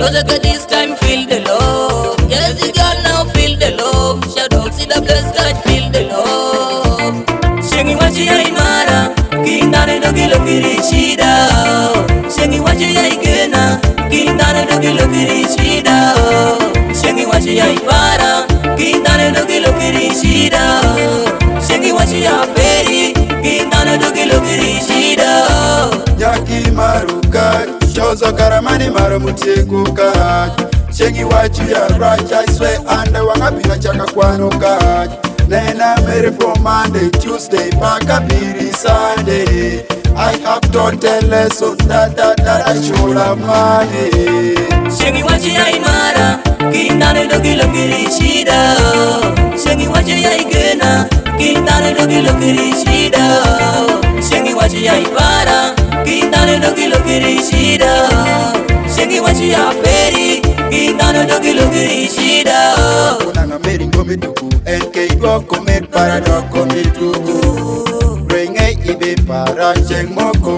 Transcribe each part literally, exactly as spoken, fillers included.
Cause I got this time feel the love. Yes, the girl now feel the love. Shout out, see the blessed God feel the love. Shengi wachi ya imara, kindane dogi lokiri shida. Shengi wachi ya igena, kindane dogi lokiri shida. Shengi wachi ya ibara, kindane dogi lokiri shida. Shengi wachi ya peri, kindane dogi lokiri shida. Yaki maruka, chozo karamani maro mutikuka. Shengi wachi ya right, I swear ande wangapira chaka kwanuka. Nena marry from Monday, Tuesday, Pakabiri, Sunday. I have taught a lesson that that that I should have money. Shengi wachi ya imara, kindane dogi lokiri shida. Shengi wachi ya igena, kindane dogi lokiri shida. Shengi wachi ya ibara, kindane dogi lokiri shida. Shengi wachi ya peri, kindane dogi lokiri shida. Unanga meri ngomi tuku, N K doko met para doko mituku. Renge ibe para cheng moko.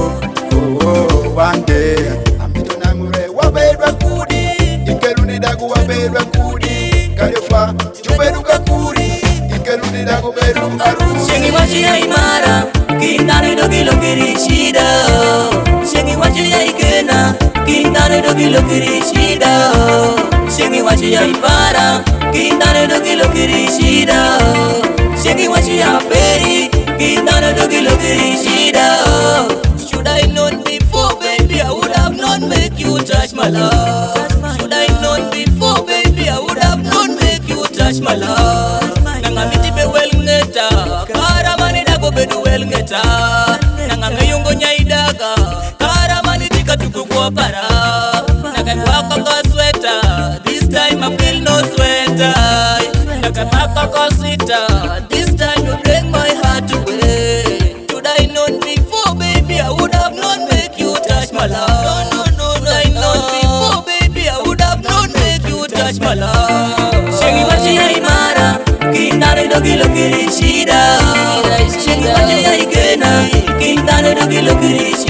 Oh, one day amito namure wabedwa kudi. Ikeruni dagu wabedwa kudi. Karefa chuberuka kudi. Ikeruni dagu beru arusi. Shengi wachi ya imara, kindane dogi lokiri shida. Shengi wachi ya igena, kindane dogi lokiri shida. Shengi wachi ya ibara, kindane dogi lokiri shida. Shengi wachi ya peri, kindane dogi lokiri shida. Should I known before, baby, I would have known make you touch my love. Should I known before, baby, I would have known make you touch my love. Nanga miti be well ngeta, kara mani dago bedu well ngeta. Nanga ngeyungo nyaidaga, kara mani tika tuku kwa para. Nanga waka kwa sweater, this time I feel no sweater. Nanga waka kwa sweater, this time you break my heart away. Should I known before, baby, I would have known make you touch my love. No, no, no, should I known before, baby, I would have known make you touch my love. Shengi wachi ya imara, kindane dogi lokiri shida. Shengi wachi ya igena, kindane dogi lokiri shida.